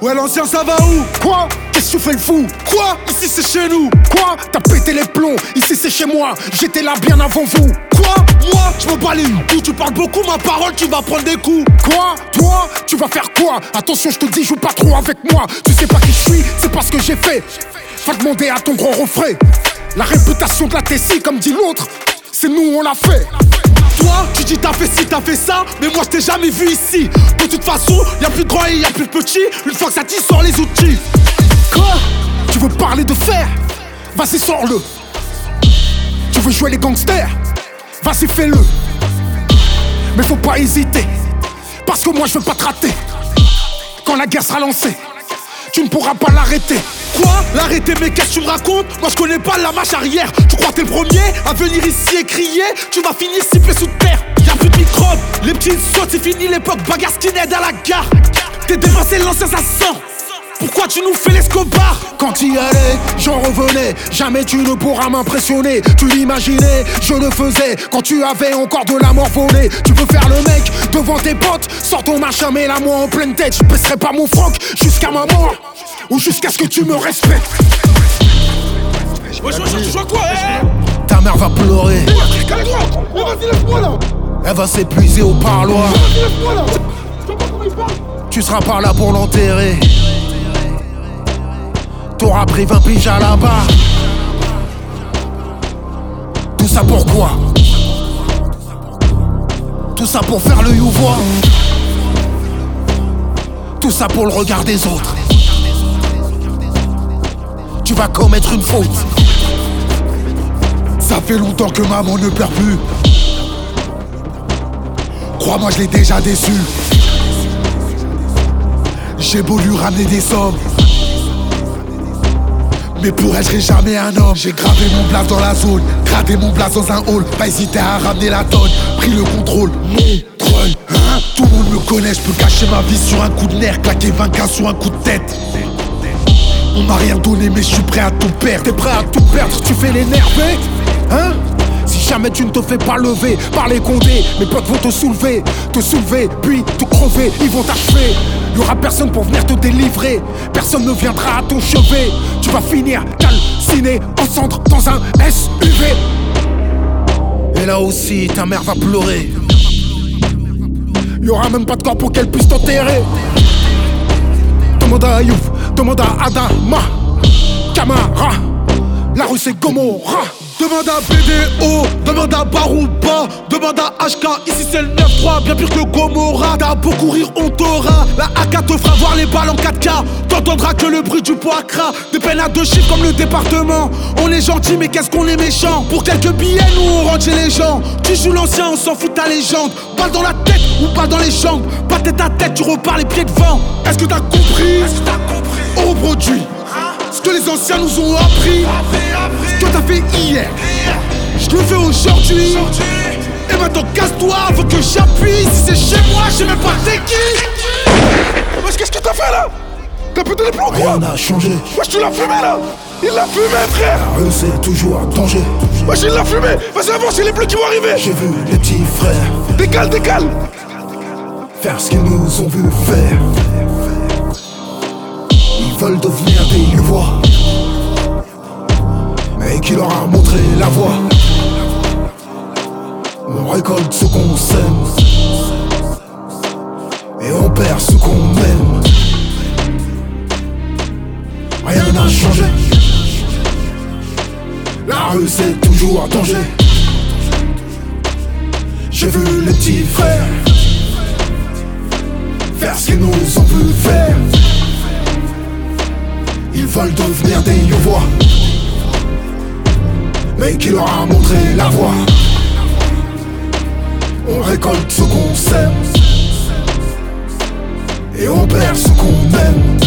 Ouais, l'ancien, ça va où? Quoi? Qu'est-ce que tu fais le fou? Quoi? Ici, c'est chez nous. Quoi? T'as pété les plombs, ici c'est chez moi. J'étais là bien avant vous. Quoi? Moi? Je me bats les couilles, tu parles beaucoup, ma parole, tu vas prendre des coups. Quoi? Toi? Tu vas faire quoi? Attention, je te dis, joue pas trop avec moi. Tu sais pas qui je suis, c'est pas ce que j'ai fait. Va demander à ton gros refrain. La réputation de la Tessie, comme dit l'autre, c'est nous, on l'a fait. Toi, tu dis t'as fait ci, t'as fait ça, mais moi je t'ai jamais vu ici. De toute façon, y'a plus de grand et y'a plus de petit. Une fois que ça t'y sort les outils. Quoi? Tu veux parler de fer? Vas-y, sors-le. Tu veux jouer les gangsters? Vas-y, fais-le. Mais faut pas hésiter, parce que moi je veux pas te rater. Quand la guerre sera lancée, tu ne pourras pas l'arrêter. Quoi? L'arrêter, mais qu'est-ce que tu me racontes? Moi je connais pas la marche arrière. Tu crois que t'es le premier à venir ici et crier? Tu vas finir sifflé sous terre. Y'a plus de microbes, les petits sautent, c'est fini l'époque bagarre skinhead à la gare. T'es dépassé, l'ancien ça sent. Pourquoi tu nous fais l'escobar? Quand y allais, j'en revenais. Jamais tu ne pourras m'impressionner. Tu l'imaginais, je le faisais. Quand tu avais encore de la mort volée. Tu veux faire le mec devant tes potes. Sors ton machin, mais la moi en pleine tête. Je baisserai pas mon froc jusqu'à ma mort. Ou jusqu'à ce que tu me respectes. Ouais, tu joues à quoi, hein? Ta mère va pleurer. Calme-toi! Vas-y, laisse-moi là! Elle va s'épuiser au parloir. Vas-y, laisse-moi là! Tu vois pas comment il parle? Tu seras par là pour l'enterrer. T'auras pris 20 piges à la barre. Tout ça pourquoi? Tout ça pour faire le youvois. Tout ça pour le regard des autres. Tu vas commettre une faute. Ça fait longtemps que maman ne pleure plus. Crois-moi, je l'ai déjà déçu. J'ai beau lui ramener des sommes, mais pour elle, je serai jamais un homme. J'ai gravé mon blast dans la zone, gradé mon blast dans un hall. Pas hésité à ramener la tonne, pris le contrôle. Mon troll, hein? Tout le monde me connaît, je peux cacher ma vie sur un coup de nerf, claquer 20K sur un coup de tête. On m'a rien donné, mais je suis prêt à tout perdre. T'es prêt à tout perdre, tu fais l'énerver? Hein? Si jamais tu ne te fais pas lever par les condés, mes potes vont te soulever, puis te crever, ils vont t'achever. Y'aura personne pour venir te délivrer, personne ne viendra à ton chevet. Tu vas finir calciné en cendres dans un SUV. Et là aussi ta mère va pleurer. Y'aura même pas de corps pour qu'elle puisse t'enterrer. Demande à Ayoub, demande à Adama, Camara, la rue c'est Gomorrah. Demande à BDO, demande à Barouba, demande à HK, ici c'est le 9-3, bien pire que Gomorrah. T'as beau courir, on t'aura, la AK te fera voir les balles en 4K. T'entendras que le bruit du poids gras, des peines à 2 chiffres comme le département. On est gentil mais qu'est-ce qu'on est méchant. Pour quelques billets nous on rentre chez les gens. Tu joues l'ancien, on s'en fout de ta légende. Balle dans la tête ou pas dans les jambes. Pas tête à tête, tu repars les pieds devant. Est-ce que t'as compris? On reproduit ce que les anciens nous ont appris. Ce que t'as fait hier, je le fais aujourd'hui. Et maintenant casse-toi avant que j'appuie. Si c'est chez moi, je sais même pas t'es qui. Wesh, qu'est-ce que t'as fait là? T'as pété les plombs quoi? Rien n'a changé. Wesh, tu l'as fumé là. Il l'a fumé frère. La rue c'est toujours un danger. Wesh, il l'a fumé. Vas-y avance, c'est les bleus qui vont arriver. J'ai vu les petits frères Décale, décale. faire ce qu'ils nous ont vu faire. Ils veulent devenir des voix, mais qui leur a montré la voie. On récolte ce qu'on sème et on perd ce qu'on aime. Rien n'a changé. La rue c'est toujours un danger. J'ai vu les petits frères faire ce qu'ils nous ont vu faire. Ils veulent devenir des youvois, mais qui leur a montré la voie. On récolte ce qu'on sème et on perd ce qu'on aime.